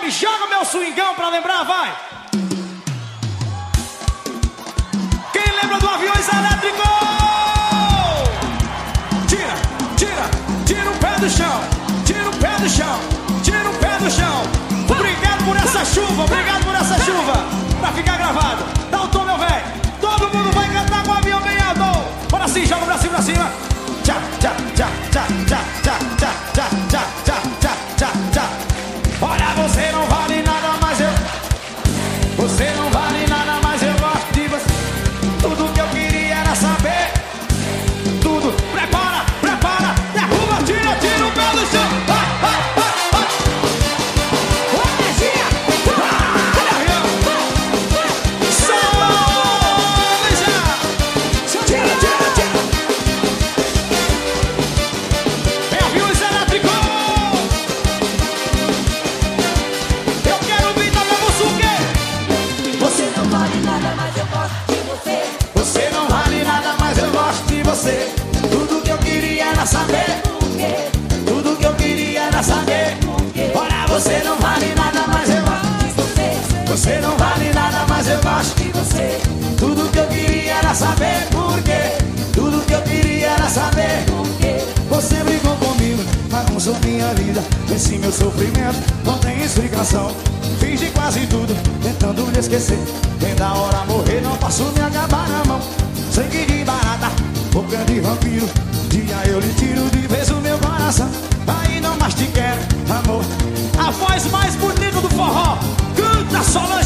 Vai, joga meu swingão pra lembrar, vai. Quem lembra do Aviões Elétricos? Tira, tira, tira o pé do chão. Tira o pé do chão, tira o pé do chão. Obrigado por essa chuva, obrigado por essa chuva. Pra ficar gravado, dá o tom, meu velho. Todo mundo vai cantar com o avião bem alto. Bora assim, joga pra cima, pra cima. Tchá, tchá, tchá, tchá, tchá, tchá, tchá, tchá, tchá, tchá, tchá, tchá, tchá. Olha, você não vale nada, mas eu. Você não vale nada, mas eu gosto de você. Tudo que eu queria era saber. Tudo, prepara, prepara. Derruba, tira, tira o pé do chão. Vai, vai, vai, vai. Tudo que eu queria era saber porquê. Tudo que eu queria era saber porquê. Olha, você não vale nada, mas eu gosto de você. Você não vale nada, mas eu gosto de você. Tudo que eu queria era saber porquê. Tudo que eu queria era saber porquê. Você brigou comigo, bagunçou minha vida. Esse meu sofrimento não tem explicação. Fiz de quase tudo, tentando lhe esquecer. Vem da hora morrer, não posso me acabar na mão. Sangue de barata, boca de vampiro. Dia eu lhe tiro de vez o meu coração. Aí não mais te quero, amor. A voz mais bonita do forró, canta Solange.